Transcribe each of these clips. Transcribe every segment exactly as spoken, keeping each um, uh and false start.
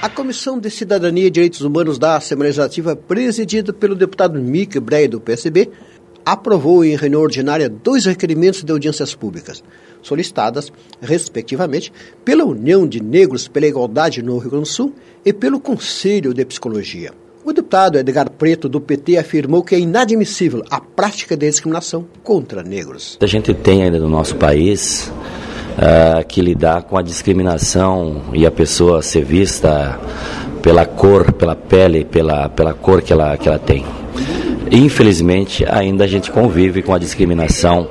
A Comissão de Cidadania e Direitos Humanos da Assembleia Legislativa, presidida pelo deputado Mick Breyer, do P S B, aprovou em reunião ordinária dois requerimentos de audiências públicas, solicitadas, respectivamente, pela União de Negros pela Igualdade no Rio Grande do Sul e pelo Conselho de Psicologia. O deputado Edgar Preto, do P T, afirmou que é inadmissível a prática de discriminação contra negros. A gente tem ainda no nosso país uh, que lidar com a discriminação e a pessoa ser vista pela cor, pela pele, pela, pela cor que ela, que ela tem. Infelizmente, ainda a gente convive com a discriminação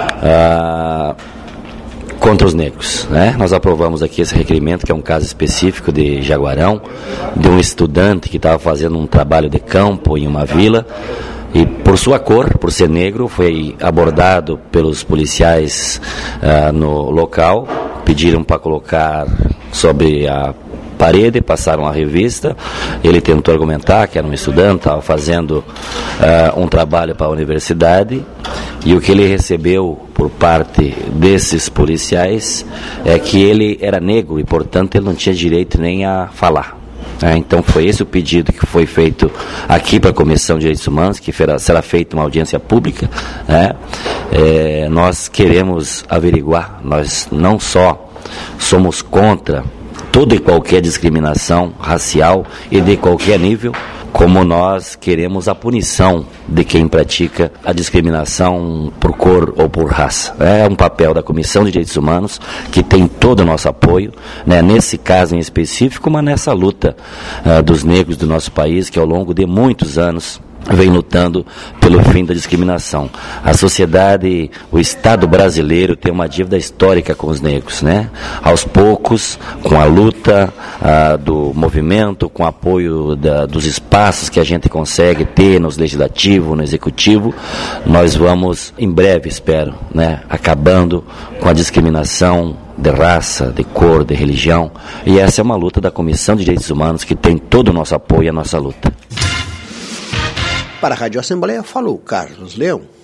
uh, contra os negros, né? Nós aprovamos aqui esse requerimento, que é um caso específico de Jaguarão, de um estudante que estava fazendo um trabalho de campo em uma vila e, por sua cor, por ser negro, foi abordado pelos policiais uh, no local, pediram para colocar sobre a parede, passaram a revista, ele tentou argumentar que era um estudante, estava fazendo uh, um trabalho para a universidade, e o que ele recebeu por parte desses policiais é que ele era negro e, portanto, ele não tinha direito nem a falar. É, então foi esse o pedido que foi feito aqui para a Comissão de Direitos Humanos, que será feita uma audiência pública, né? É, nós queremos averiguar, nós não só somos contra toda e qualquer discriminação racial e de qualquer nível, como nós queremos a punição de quem pratica a discriminação por cor ou por raça. É um papel da Comissão de Direitos Humanos, que tem todo o nosso apoio, né, nesse caso em específico, mas nessa luta uh, dos negros do nosso país, que ao longo de muitos anos vem lutando pelo fim da discriminação. A sociedade, o Estado brasileiro tem uma dívida histórica com os negros, né? Aos poucos, com a luta ah, do movimento, com o apoio da, dos espaços que a gente consegue ter no legislativo, no executivo, nós vamos, em breve, espero, né, acabando com a discriminação de raça, de cor, de religião, e essa é uma luta da Comissão de Direitos Humanos, que tem todo o nosso apoio e a nossa luta. Para a Rádio Assembleia, falou Carlos Leão.